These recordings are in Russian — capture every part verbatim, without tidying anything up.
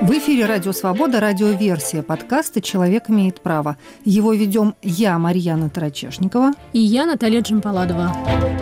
В эфире «Радио Свобода», радиоверсия подкаста «Человек имеет право». Его ведем я, Марьяна Тарачешникова. И я, Наталья Джампаладова.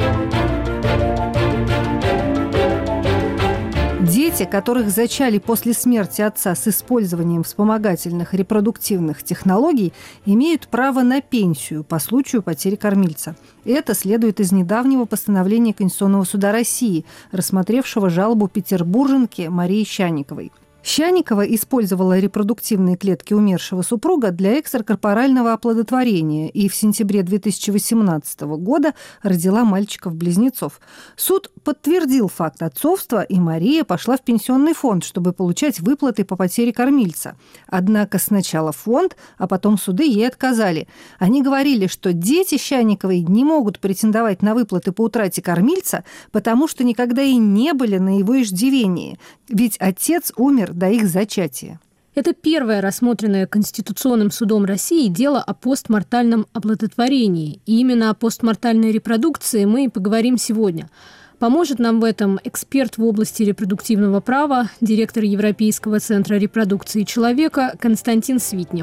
Дети, которых зачали после смерти отца с использованием вспомогательных репродуктивных технологий, имеют право на пенсию по случаю потери кормильца. Это следует из недавнего постановления Конституционного суда России, рассмотревшего жалобу петербурженки Марии Щанниковой. Щанникова использовала репродуктивные клетки умершего супруга для экстракорпорального оплодотворения и в сентябре две тысячи восемнадцатого года родила мальчиков-близнецов. Суд подтвердил факт отцовства, и Мария пошла в пенсионный фонд, чтобы получать выплаты по потере кормильца. Однако сначала фонд, а потом суды ей отказали. Они говорили, что дети Щанниковой не могут претендовать на выплаты по утрате кормильца, потому что никогда и не были на его иждивении. Ведь отец умер до их зачатия. Это первое рассмотренное Конституционным судом России дело о постмортальном оплодотворении. И именно о постмортальной репродукции мы и поговорим сегодня. Поможет нам в этом эксперт в области репродуктивного права, директор Европейского центра репродукции человека Константин Свитнев.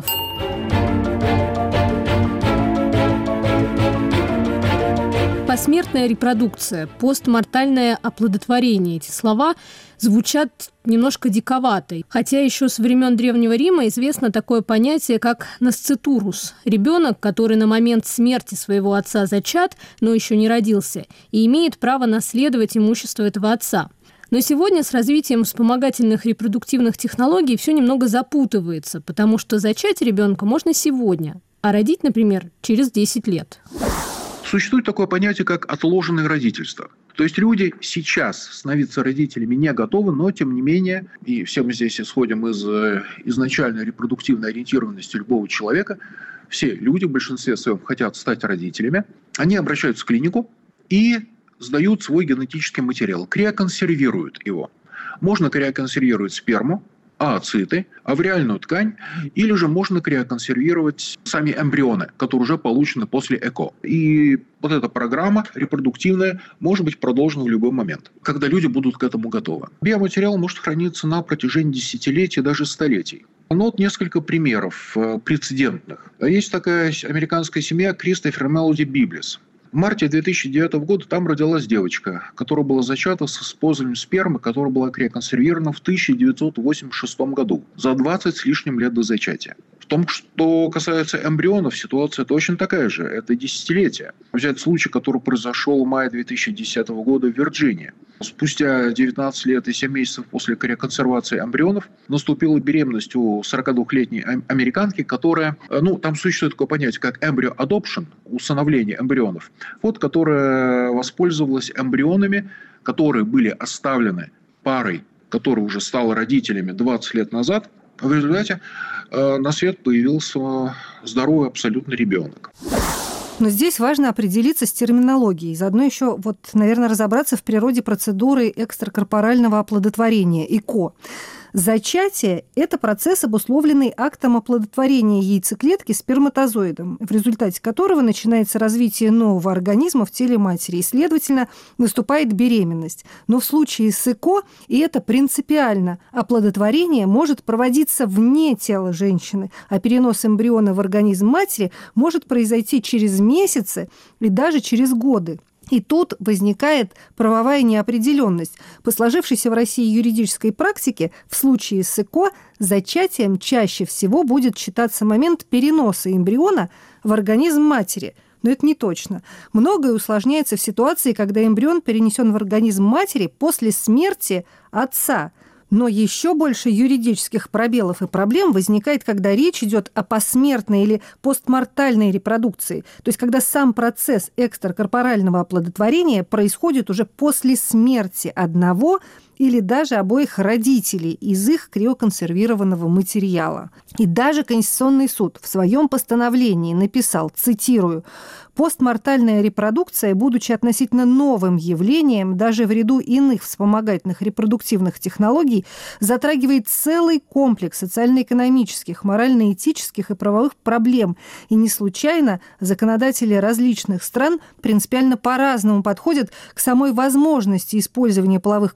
Посмертная репродукция, постмортальное оплодотворение. Эти слова звучат немножко диковато. Хотя еще со времен Древнего Рима известно такое понятие, как насцитурус. Ребенок, который на момент смерти своего отца зачат, но еще не родился, и имеет право наследовать имущество этого отца. Но сегодня с развитием вспомогательных репродуктивных технологий все немного запутывается, потому что зачать ребенка можно сегодня, а родить, например, через десять лет. Существует такое понятие, как отложенное родительство. То есть люди сейчас становиться родителями не готовы, но тем не менее, и все мы здесь исходим из изначальной репродуктивной ориентированности любого человека, все люди в большинстве своем хотят стать родителями, они обращаются в клинику и сдают свой генетический материал, криоконсервируют его. Можно криоконсервировать сперму, ооциты, авриальную ткань, или же можно криоконсервировать сами эмбрионы, которые уже получены после ЭКО. И вот эта программа репродуктивная может быть продолжена в любой момент, когда люди будут к этому готовы. Биоматериал может храниться на протяжении десятилетий, даже столетий. Ну вот несколько примеров прецедентных. Есть такая американская семья Кристофер Мелоди Библис. В марте две тысячи девятого года там родилась девочка, которая была зачата с использованием спермы, которая была криоконсервирована в тысяча девятьсот восемьдесят шестом году, за двадцать с лишним лет до зачатия. В том, что касается эмбрионов, ситуация точно такая же. Это десятилетие. Взять случай, который произошел в мае две тысячи десятого года в Вирджинии. Спустя девятнадцать лет и семь месяцев после криоконсервации эмбрионов наступила беременность у сорокадвухлетней американки, которая, ну, там существует такое понятие, как embryo adoption, усыновление эмбрионов, вот, которая воспользовалась эмбрионами, которые были оставлены парой, которая уже стала родителями двадцать лет назад. В результате э, на свет появился здоровый абсолютно ребенок. Но здесь важно определиться с терминологией. Заодно еще, вот, наверное, разобраться в природе процедуры экстракорпорального оплодотворения, ЭКО. Зачатие – это процесс, обусловленный актом оплодотворения яйцеклетки сперматозоидом, в результате которого начинается развитие нового организма в теле матери, и, следовательно, наступает беременность. Но в случае с ЭКО, и это принципиально, оплодотворение может проводиться вне тела женщины, а перенос эмбриона в организм матери может произойти через месяцы и даже через годы. И тут возникает правовая неопределенность. По сложившейся в России юридической практике в случае с ЭКО зачатием чаще всего будет считаться момент переноса эмбриона в организм матери. Но это не точно. Многое усложняется в ситуации, когда эмбрион перенесен в организм матери после смерти отца. Но еще больше юридических пробелов и проблем возникает, когда речь идет о посмертной или постмортальной репродукции, то есть когда сам процесс экстракорпорального оплодотворения происходит уже после смерти одного или даже обоих родителей из их криоконсервированного материала. И даже Конституционный суд в своем постановлении написал, цитирую, «Постмортальная репродукция, будучи относительно новым явлением, даже в ряду иных вспомогательных репродуктивных технологий, затрагивает целый комплекс социально-экономических, морально-этических и правовых проблем. И не случайно законодатели различных стран принципиально по-разному подходят к самой возможности использования половых клеток у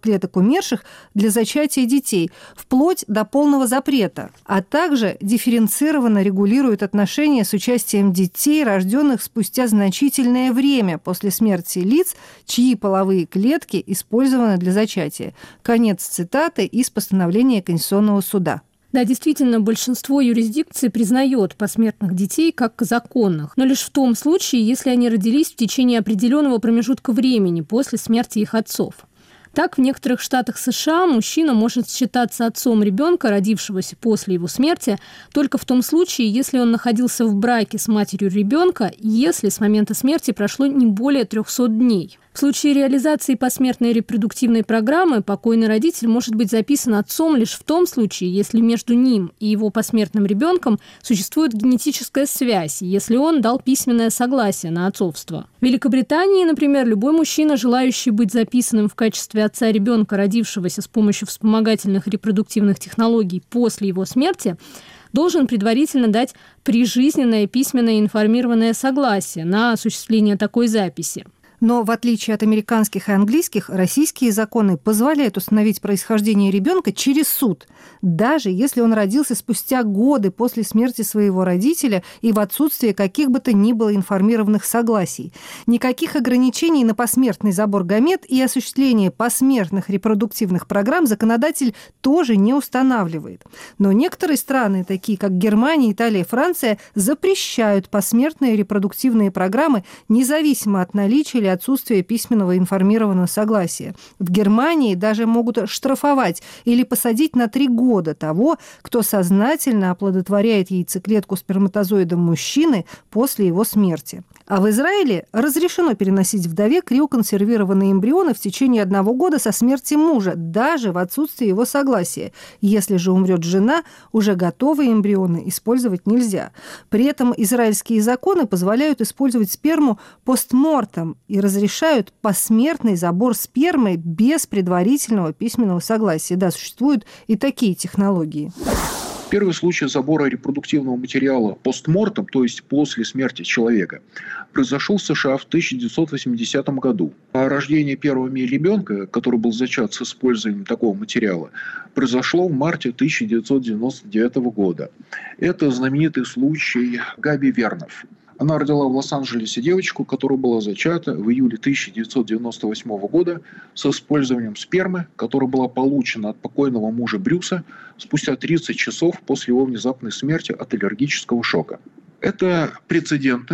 умерших для зачатия детей, вплоть до полного запрета, а также дифференцированно регулирует отношения с участием детей, рожденных спустя значительное время после смерти лиц, чьи половые клетки использованы для зачатия. Конец цитаты из постановления Конституционного суда. Да, действительно, большинство юрисдикций признает посмертных детей как законных, но лишь в том случае, если они родились в течение определенного промежутка времени после смерти их отцов. Так, в некоторых штатах США мужчина может считаться отцом ребенка, родившегося после его смерти, только в том случае, если он находился в браке с матерью ребенка, если с момента смерти прошло не более трехсот дней. В случае реализации посмертной репродуктивной программы покойный родитель может быть записан отцом лишь в том случае, если между ним и его посмертным ребенком существует генетическая связь, если он дал письменное согласие на отцовство. В Великобритании, например, любой мужчина, желающий быть записанным в качестве отца ребенка, родившегося с помощью вспомогательных репродуктивных технологий после его смерти, должен предварительно дать прижизненное письменное информированное согласие на осуществление такой записи. Но в отличие от американских и английских, российские законы позволяют установить происхождение ребенка через суд, даже если он родился спустя годы после смерти своего родителя и в отсутствие каких бы то ни было информированных согласий. Никаких ограничений на посмертный забор гамет и осуществление посмертных репродуктивных программ законодатель тоже не устанавливает. Но некоторые страны, такие как Германия, Италия, Франция, запрещают посмертные репродуктивные программы независимо от наличия или отсутствия письменного информированного согласия. В Германии даже могут штрафовать или посадить на три года того, кто сознательно оплодотворяет яйцеклетку сперматозоидом мужчины после его смерти. А в Израиле разрешено переносить вдове криоконсервированные эмбрионы в течение одного года со смерти мужа, даже в отсутствии его согласия. Если же умрет жена, уже готовые эмбрионы использовать нельзя. При этом израильские законы позволяют использовать сперму постмортем и разрешают посмертный забор спермы без предварительного письменного согласия. Да, существуют и такие технологии. Первый случай забора репродуктивного материала постмортем, то есть после смерти человека, произошел в США в тысяча девятьсот восьмидесятом году. А рождение первого в мире ребенка, который был зачат с использованием такого материала, произошло в марте тысяча девятьсот девяносто девятого года. Это знаменитый случай Габи Вернов. Она родила в Лос-Анджелесе девочку, которая была зачата в июле тысяча девятьсот девяносто восьмого года с использованием спермы, которая была получена от покойного мужа Брюса спустя тридцать часов после его внезапной смерти от аллергического шока. Это прецедентный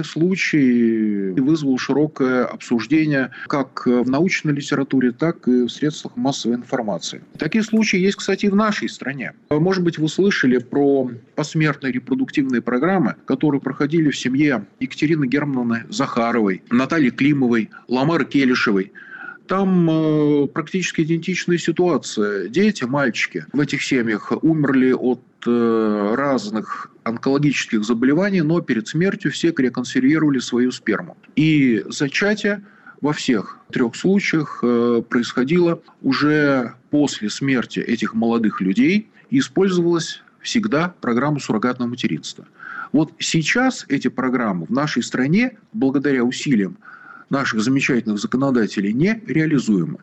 случай и вызвал широкое обсуждение как в научной литературе, так и в средствах массовой информации. Такие случаи есть, кстати, и в нашей стране. Может быть, вы слышали про посмертные репродуктивные программы, которые проходили в семье Екатерины Германовны Захаровой, Натальи Климовой, Ламары Келешевой. Там э, практически идентичная ситуация. Дети, мальчики в этих семьях умерли от э, разных онкологических заболеваний, но перед смертью все криоконсервировали свою сперму. И зачатие во всех трех случаях э, происходило уже после смерти этих молодых людей и использовалась всегда программа суррогатного материнства. Вот сейчас эти программы в нашей стране, благодаря усилиям наших замечательных законодателей, не реализуемы.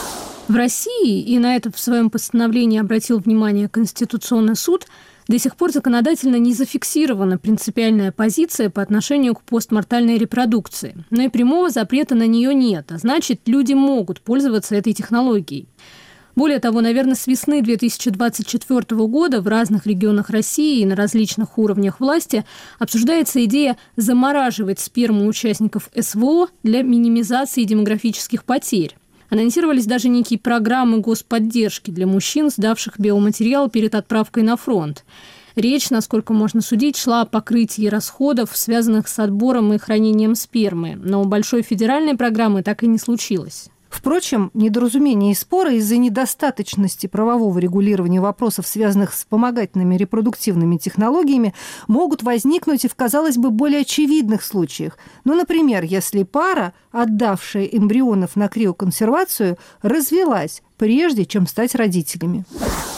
В России, и на это в своем постановлении обратил внимание Конституционный суд, до сих пор законодательно не зафиксирована принципиальная позиция по отношению к постмортальной репродукции. Но и прямого запрета на нее нет, а значит, люди могут пользоваться этой технологией. Более того, наверное, с весны две тысячи двадцать четвёртого года в разных регионах России и на различных уровнях власти обсуждается идея замораживать сперму участников СВО для минимизации демографических потерь. Анонсировались даже некие программы господдержки для мужчин, сдавших биоматериал перед отправкой на фронт. Речь, насколько можно судить, шла о покрытии расходов, связанных с отбором и хранением спермы. Но большой федеральной программы так и не случилось. Впрочем, недоразумения и споры из-за недостаточности правового регулирования вопросов, связанных с вспомогательными репродуктивными технологиями, могут возникнуть и в, казалось бы, более очевидных случаях. Ну, например, если пара, отдавшая эмбрионов на криоконсервацию, развелась, прежде чем стать родителями.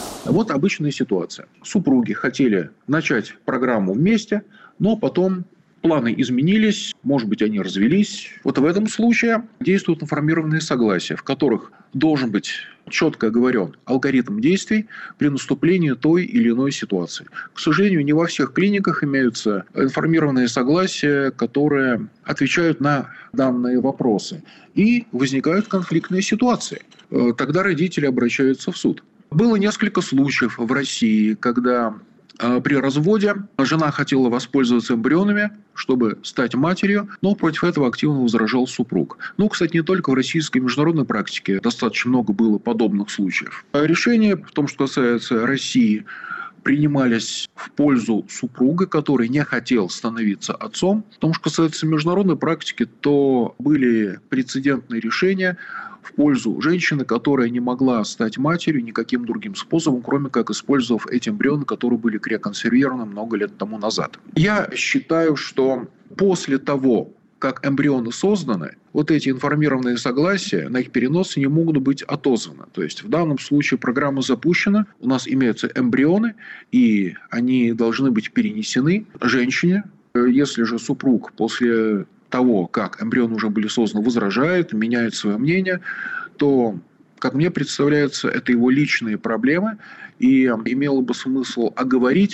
Вот обычная ситуация. Супруги хотели начать программу вместе, но потом планы изменились, может быть, они развелись. Вот в этом случае действуют информированные согласия, в которых должен быть четко оговорен алгоритм действий при наступлении той или иной ситуации. К сожалению, не во всех клиниках имеются информированные согласия, которые отвечают на данные вопросы. И возникают конфликтные ситуации. Тогда родители обращаются в суд. Было несколько случаев в России, когда при разводе жена хотела воспользоваться эмбрионами, чтобы стать матерью, но против этого активно возражал супруг. Ну, кстати, не только в российской, международной практике достаточно много было подобных случаев. Решения, в том, что касается России, принимались в пользу супруга, который не хотел становиться отцом. В том, что касается международной практики, то были прецедентные решения в пользу женщины, которая не могла стать матерью никаким другим способом, кроме как использовав эти эмбрионы, которые были криоконсервированы много лет тому назад. Я считаю, что после того, как эмбрионы созданы, вот эти информированные согласия на их перенос не могут быть отозваны. То есть в данном случае программа запущена, у нас имеются эмбрионы, и они должны быть перенесены женщине. Если же супруг после того, как эмбрионы уже были созданы, возражает, меняет свое мнение, то, как мне представляется, это его личные проблемы, и имело бы смысл оговорить,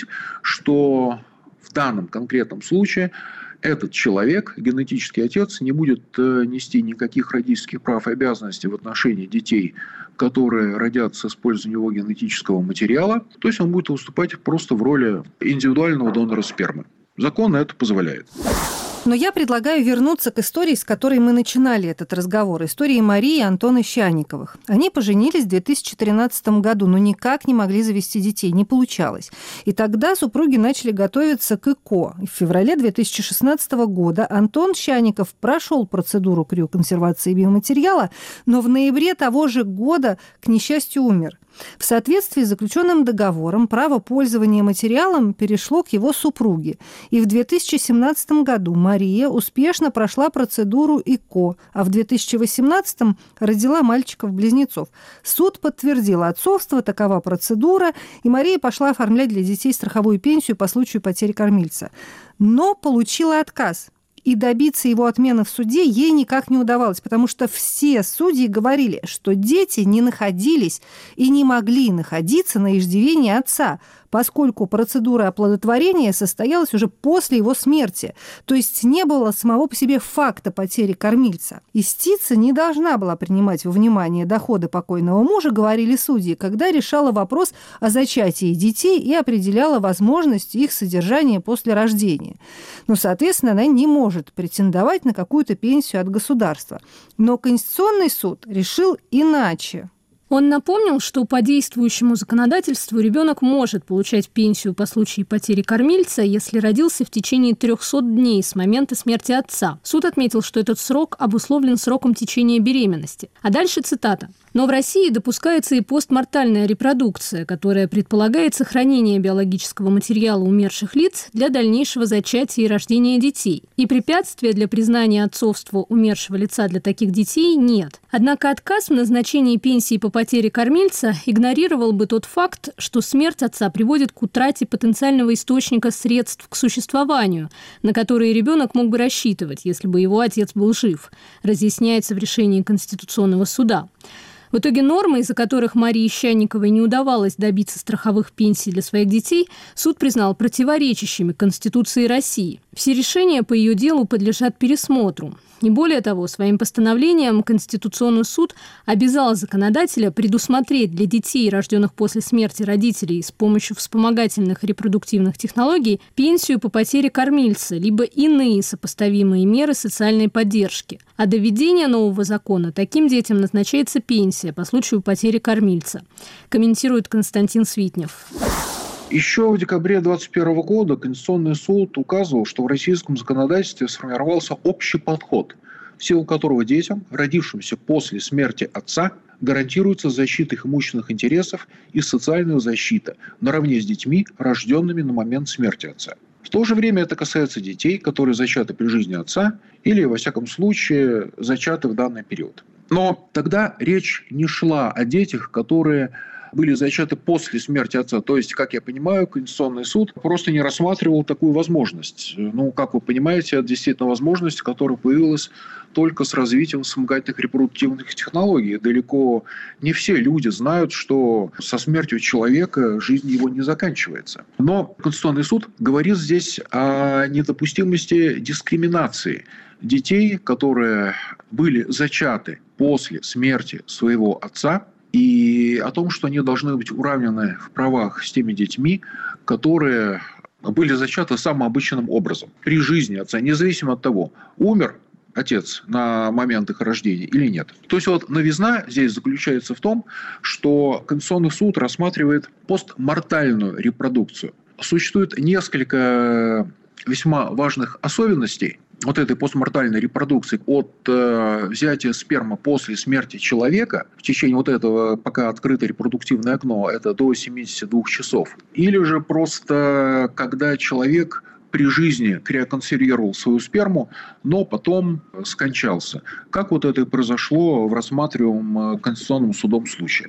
что в данном конкретном случае этот человек, генетический отец, не будет нести никаких родительских прав и обязанностей в отношении детей, которые родятся с использованием его генетического материала. То есть он будет выступать просто в роли индивидуального донора спермы. Закон это позволяет. Но я предлагаю вернуться к истории, с которой мы начинали этот разговор. Истории Марии и Антона Щанниковых. Они поженились в две тысячи тринадцатом году, но никак не могли завести детей, не получалось. И тогда супруги начали готовиться к ЭКО. И в феврале две тысячи шестнадцатого года Антон Щанников прошел процедуру криоконсервации биоматериала, но в ноябре того же года, к несчастью, умер. В соответствии с заключенным договором право пользования материалом перешло к его супруге. И в две тысячи семнадцатом году Мария успешно прошла процедуру ЭКО, а в две тысячи восемнадцатом родила мальчиков-близнецов. Суд подтвердил отцовство, такова процедура, и Мария пошла оформлять для детей страховую пенсию по случаю потери кормильца. Но получила отказ. И добиться его отмены в суде ей никак не удавалось, потому что все судьи говорили, что дети не находились и не могли находиться на иждивении отца, поскольку процедура оплодотворения состоялась уже после его смерти. То есть не было самого по себе факта потери кормильца. Истица не должна была принимать во внимание доходы покойного мужа, говорили судьи, когда решала вопрос о зачатии детей и определяла возможность их содержания после рождения. Но, соответственно, она не может претендовать на какую-то пенсию от государства. Но Конституционный суд решил иначе. Он напомнил, что по действующему законодательству ребенок может получать пенсию по случаю потери кормильца, если родился в течение трехсот дней с момента смерти отца. Суд отметил, что этот срок обусловлен сроком течения беременности. А дальше цитата. «Но в России допускается и постмортальная репродукция, которая предполагает сохранение биологического материала умерших лиц для дальнейшего зачатия и рождения детей. И препятствия для признания отцовства умершего лица для таких детей нет. Однако отказ в назначении пенсии по потере кормильца игнорировал бы тот факт, что смерть отца приводит к утрате потенциального источника средств к существованию, на которые ребенок мог бы рассчитывать, если бы его отец был жив», разъясняется в решении Конституционного суда. В итоге нормы, из-за которых Марии Щанниковой не удавалось добиться страховых пенсий для своих детей, суд признал противоречащими Конституции России. Все решения по ее делу подлежат пересмотру. И более того, своим постановлением Конституционный суд обязал законодателя предусмотреть для детей, рожденных после смерти родителей с помощью вспомогательных репродуктивных технологий, пенсию по потере кормильца, либо иные сопоставимые меры социальной поддержки. А до введения нового закона таким детям назначается пенсия по случаю потери кормильца, комментирует Константин Свитнев. Еще в декабре две тысячи двадцать первого года Конституционный суд указывал, что в российском законодательстве сформировался общий подход, в силу которого детям, родившимся после смерти отца, гарантируется защита их имущественных интересов и социальная защита наравне с детьми, рожденными на момент смерти отца. В то же время это касается детей, которые зачаты при жизни отца или, во всяком случае, зачаты в данный период. Но тогда речь не шла о детях, которые были зачаты после смерти отца. То есть, как я понимаю, Конституционный суд просто не рассматривал такую возможность. Ну, как вы понимаете, это действительно возможность, которая появилась только с развитием вспомогательных репродуктивных технологий. Далеко не все люди знают, что со смертью человека жизнь его не заканчивается. Но Конституционный суд говорит здесь о недопустимости дискриминации детей, которые были зачаты после смерти своего отца, и о том, что они должны быть уравнены в правах с теми детьми, которые были зачаты самым обычным образом при жизни отца, независимо от того, умер отец на момент их рождения или нет. То есть вот новизна здесь заключается в том, что Конституционный суд рассматривает постмортальную репродукцию. Существует несколько весьма важных особенностей вот этой постмортальной репродукции от э, взятия спермы после смерти человека в течение вот этого, пока открыто репродуктивное окно, это до семидесяти двух часов, или же просто когда человек при жизни криоконсервировал свою сперму, но потом скончался. Как вот это и произошло в рассматриваемом Конституционным судом случае.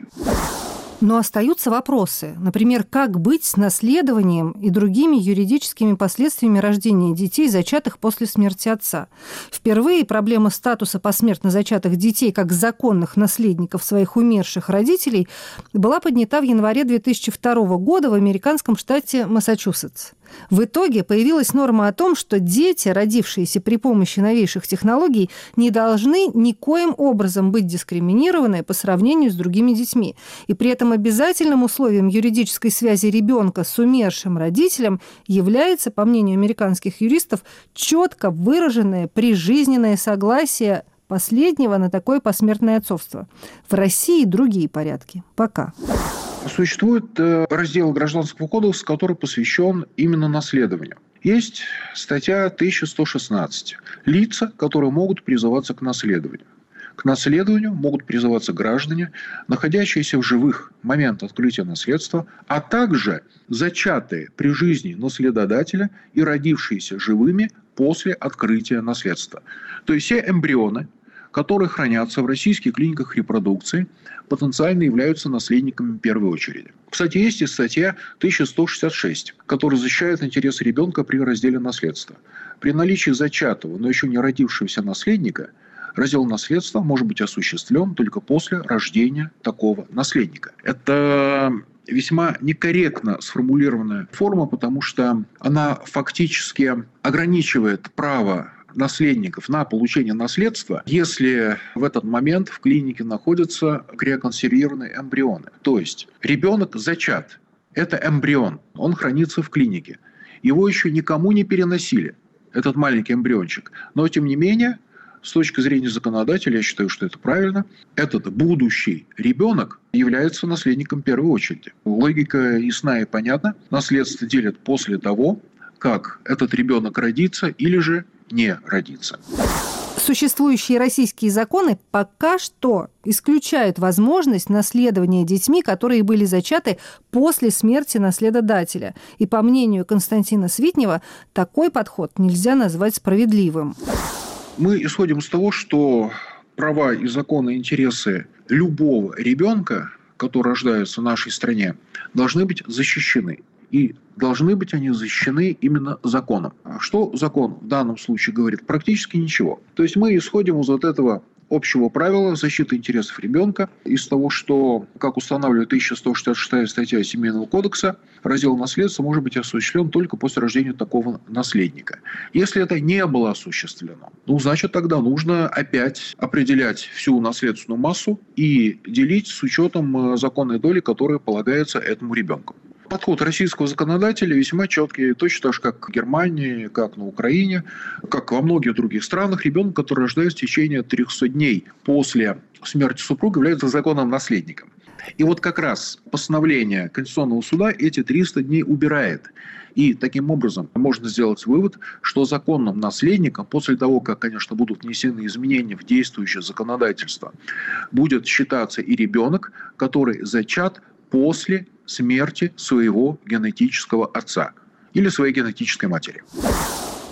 Но остаются вопросы. Например, как быть с наследованием и другими юридическими последствиями рождения детей, зачатых после смерти отца. Впервые проблема статуса посмертно зачатых детей как законных наследников своих умерших родителей была поднята в январе две тысячи второго года в американском штате Массачусетс. В итоге появилась норма о том, что дети, родившиеся при помощи новейших технологий, не должны никоим образом быть дискриминированы по сравнению с другими детьми. И при этом обязательным условием юридической связи ребенка с умершим родителем является, по мнению американских юристов, четко выраженное прижизненное согласие последнего на такое посмертное отцовство. В России другие порядки. Пока. Существует раздел Гражданского кодекса, который посвящен именно наследованию. Есть статья тысяча сто шестнадцать. Лица, которые могут призываться к наследованию. К наследованию могут призываться граждане, находящиеся в живых в момент открытия наследства, а также зачатые при жизни наследодателя и родившиеся живыми после открытия наследства. То есть все эмбрионы, которые хранятся в российских клиниках репродукции, потенциально являются наследниками в первой очереди. Кстати, есть и статья тысяча сто шестьдесят шесть, которая защищает интересы ребенка при разделе наследства. При наличии зачатого, но еще не родившегося наследника, раздел наследства может быть осуществлен только после рождения такого наследника. Это весьма некорректно сформулированная форма, потому что она фактически ограничивает право наследников на получение наследства, если в этот момент в клинике находятся криоконсервированные эмбрионы. То есть ребенок зачат. Это эмбрион. Он хранится в клинике. Его еще никому не переносили, этот маленький эмбриончик. Но, тем не менее, с точки зрения законодателя, я считаю, что это правильно, этот будущий ребенок является наследником в первой очереди. Логика ясна и понятна. Наследство делят после того, как этот ребенок родится или же не родится. Существующие российские законы пока что исключают возможность наследования детьми, которые были зачаты после смерти наследодателя. И, по мнению Константина Свитнева, такой подход нельзя назвать справедливым. Мы исходим из того, что права и законы, интересы любого ребенка, который рождается в нашей стране, должны быть защищены. И должны быть они защищены именно законом. А что закон в данном случае говорит? Практически ничего. То есть мы исходим из вот этого общего правила защиты интересов ребенка, из того, что, как устанавливает тысяча сто шестьдесят шестая статья Семейного кодекса, раздел наследства может быть осуществлен только после рождения такого наследника. Если это не было осуществлено, ну, значит, тогда нужно опять определять всю наследственную массу и делить с учетом законной доли, которая полагается этому ребенку. Подход российского законодателя весьма четкий, точно так же, как в Германии, как на Украине, как во многих других странах. Ребенок, который рождается в течение трехсот дней после смерти супруга, является законным наследником. И вот как раз постановление Конституционного суда эти триста дней убирает. И таким образом можно сделать вывод, что законным наследником, после того, как, конечно, будут внесены изменения в действующее законодательство, будет считаться и ребенок, который зачат после смерти своего генетического отца или своей генетической матери.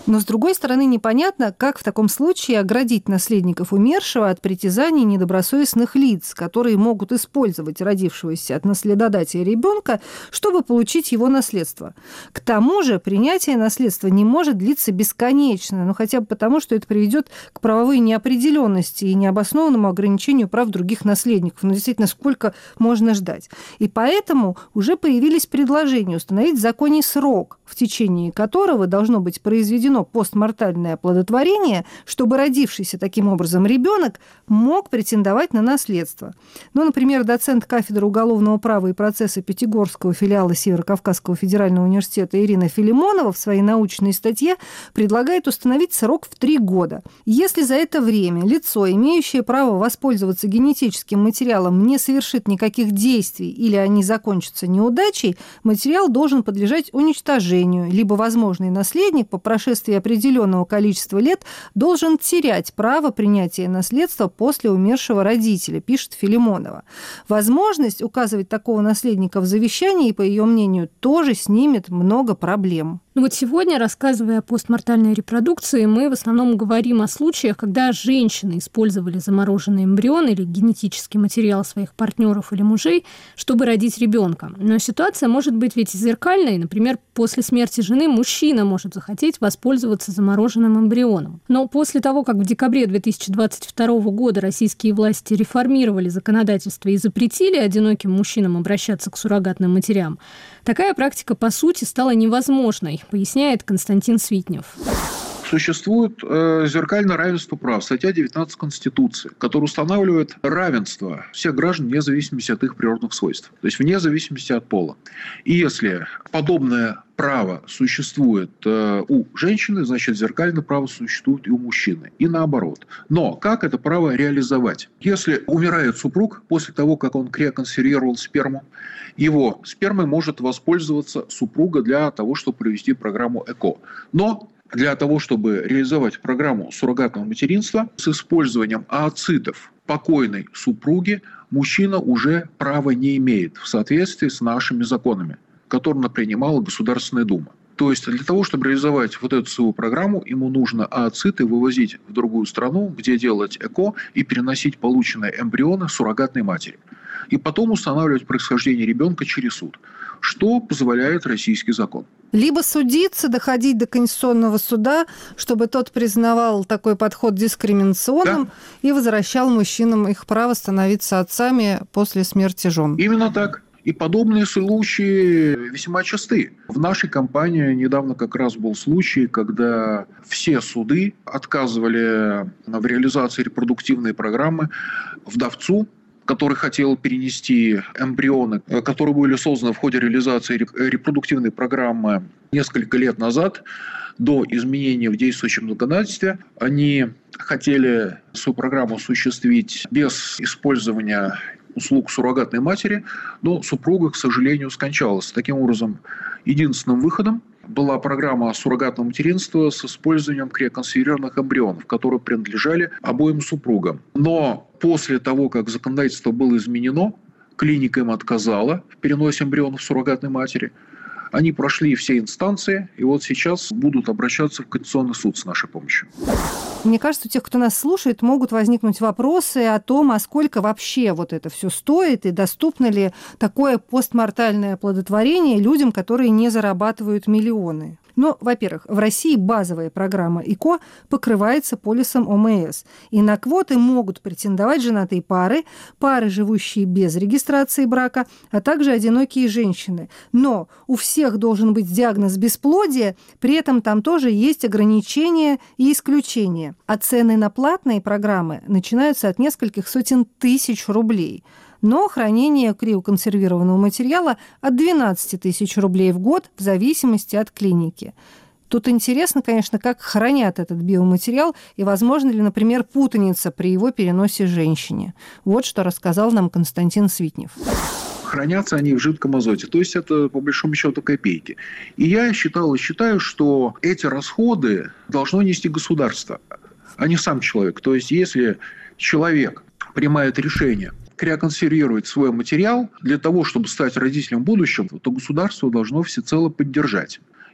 Но, с другой стороны, непонятно, как в таком случае оградить наследников умершего от притязаний недобросовестных лиц, которые могут использовать родившегося от наследодателя ребенка, чтобы получить его наследство. К тому же принятие наследства не может длиться бесконечно, ну хотя бы потому, что это приведет к правовой неопределенности и необоснованному ограничению прав других наследников. Ну, действительно, сколько можно ждать? И поэтому уже появились предложения установить в законе срок, в течение которого должно быть произведено постмортальное оплодотворение, чтобы родившийся таким образом ребенок мог претендовать на наследство. Ну, например, доцент кафедры уголовного права и процесса Пятигорского филиала Северо-Кавказского федерального университета Ирина Филимонова в своей научной статье предлагает установить срок в три года. Если за это время лицо, имеющее право воспользоваться генетическим материалом, не совершит никаких действий или они закончатся неудачей, материал должен подлежать уничтожению, либо возможный наследник по прошествии определенного количества лет должен терять право принятия наследства после умершего родителя, пишет Филимонова. Возможность указывать такого наследника в завещании, по ее мнению, тоже снимет много проблем. Ну вот сегодня, рассказывая о постмортальной репродукции, мы в основном говорим о случаях, когда женщины использовали замороженный эмбрион или генетический материал своих партнеров или мужей, чтобы родить ребенка. Но ситуация может быть ведь зеркальной. Например, после смерти жены мужчина может захотеть воспользоваться замороженным эмбрионом. Но после того, как в декабре две тысячи двадцать второго года российские власти реформировали законодательство и запретили одиноким мужчинам обращаться к суррогатным матерям, такая практика, по сути, стала невозможной, поясняет Константин Свитнев. Существует э, зеркальное равенство прав, статья девятнадцать Конституции, которая устанавливает равенство всех граждан вне зависимости от их природных свойств, то есть вне зависимости от пола. И если подобное право существует э, у женщины, значит, зеркальное право существует и у мужчины, и наоборот. Но как это право реализовать? Если умирает супруг после того, как он криоконсервировал сперму, его спермой может воспользоваться супруга для того, чтобы провести программу ЭКО. Но для того, чтобы реализовать программу суррогатного материнства с использованием ooцитов покойной супруги, мужчина уже права не имеет в соответствии с нашими законами, которые принимала Государственная Дума. То есть для того, чтобы реализовать вот эту свою программу, ему нужно ooциты вывозить в другую страну, где делать ЭКО и переносить полученные эмбрионы суррогатной матери. И потом устанавливать происхождение ребенка через суд, что позволяет российский закон. Либо судиться, доходить до Конституционного суда, чтобы тот признавал такой подход дискриминационным, да, и возвращал мужчинам их право становиться отцами после смерти жен. Именно так. И подобные случаи весьма часты. В нашей компании недавно как раз был случай, когда все суды отказывали в реализации репродуктивной программы вдовцу, который хотел перенести эмбрионы, которые были созданы в ходе реализации репродуктивной программы несколько лет назад, до изменения в действующем законодательстве. Они хотели свою программу осуществить без использования услуг суррогатной матери, но супруга, к сожалению, скончалась. Таким образом, единственным выходом была программа суррогатного материнства с использованием криоконсервированных эмбрионов, которые принадлежали обоим супругам. Но после того, как законодательство было изменено, клиника им отказала в переносе эмбрионов суррогатной матери. Они прошли все инстанции, и вот сейчас будут обращаться в Конституционный суд с нашей помощью. Мне кажется, у тех, кто нас слушает, могут возникнуть вопросы о том, а сколько вообще вот это все стоит, и доступно ли такое постмортальное оплодотворение людям, которые не зарабатывают миллионы. Но, во-первых, в России базовая программа ЭКО покрывается полисом ОМС. И на квоты могут претендовать женатые пары, пары, живущие без регистрации брака, а также одинокие женщины. Но у всех должен быть диагноз бесплодия, при этом там тоже есть ограничения и исключения. А цены на платные программы начинаются от нескольких сотен тысяч рублей. Но хранение криоконсервированного материала от двенадцать тысяч рублей в год в зависимости от клиники. Тут интересно, конечно, как хранят этот биоматериал и возможно ли, например, путаница при его переносе женщине. Вот что рассказал нам Константин Свитнев. Хранятся они в жидком азоте, то есть это, по большому счету, копейки. И я считал и считаю, что эти расходы должно нести государство, а не сам человек. То есть если человек принимает решение криоконсервировать свой материал для того, чтобы стать родителем в будущем, то государство должно всецело поддержать.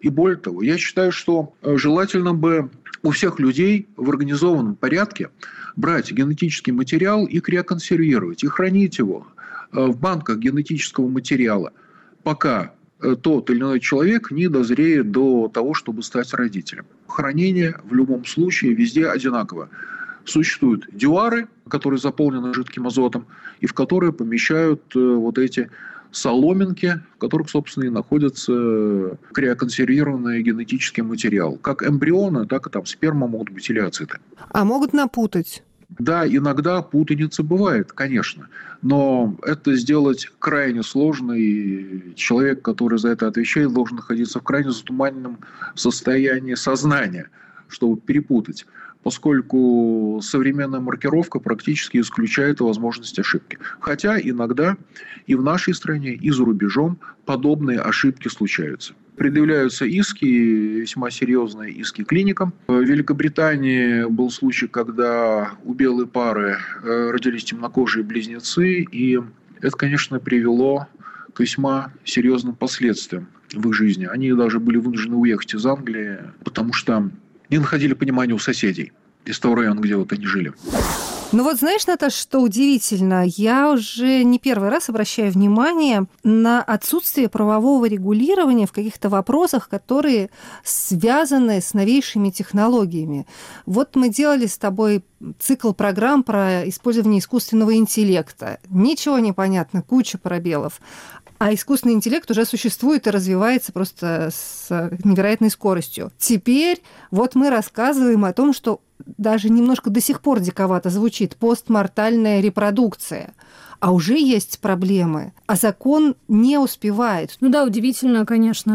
И более того, я считаю, что желательно бы у всех людей в организованном порядке брать генетический материал и криоконсервировать, и хранить его в банках генетического материала, пока тот или иной человек не дозреет до того, чтобы стать родителем. Хранение в любом случае везде одинаково. Существуют дюары, которые заполнены жидким азотом, и в которые помещают вот эти соломинки, в которых, собственно, и находится криоконсервированный генетический материал. Как эмбрионы, так и там сперма могут быть или ооциты. А могут напутать? Да, иногда путаница бывает, конечно. Но это сделать крайне сложно, и человек, который за это отвечает, должен находиться в крайне затуманенном состоянии сознания, чтобы перепутать, поскольку современная маркировка практически исключает возможность ошибки. Хотя иногда и в нашей стране, и за рубежом подобные ошибки случаются. Предъявляются иски, весьма серьезные иски клиникам. В Великобритании был случай, когда у белой пары родились темнокожие близнецы, и это, конечно, привело к весьма серьезным последствиям в их жизни. Они даже были вынуждены уехать из Англии, потому что не находили понимания у соседей из того района, где вот они жили. Ну вот знаешь, Наташа, что удивительно, я уже не первый раз обращаю внимание на отсутствие правового регулирования в каких-то вопросах, которые связаны с новейшими технологиями. Вот мы делали с тобой цикл программ про использование искусственного интеллекта. Ничего не понятно, куча пробелов. А искусственный интеллект уже существует и развивается просто с невероятной скоростью. Теперь вот мы рассказываем о том, что даже немножко до сих пор диковато звучит постмортальная репродукция. А уже есть проблемы, а закон не успевает. Ну да, удивительно, конечно,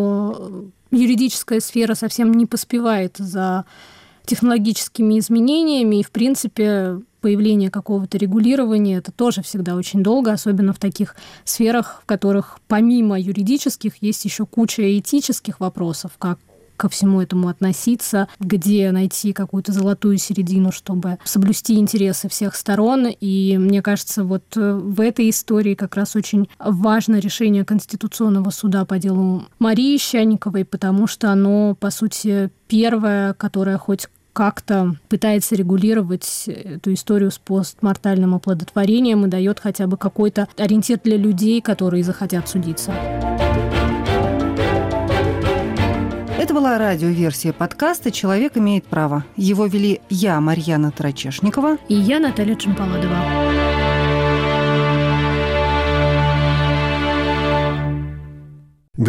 что юридическая сфера совсем не поспевает за технологическими изменениями, и, в принципе, появление какого-то регулирования – это тоже всегда очень долго, особенно в таких сферах, в которых помимо юридических есть еще куча этических вопросов, как ко всему этому относиться, где найти какую-то золотую середину, чтобы соблюсти интересы всех сторон. И мне кажется, вот в этой истории как раз очень важно решение Конституционного суда по делу Марии Щанниковой, потому что оно, по сути, первое, которое хоть как-то пытается регулировать эту историю с постмортальным оплодотворением и дает хотя бы какой-то ориентир для людей, которые захотят судиться. Это была радиоверсия подкаста «Человек имеет право». Его вели я, Марьяна Тарачешникова. И я, Наталья Чемпаладова.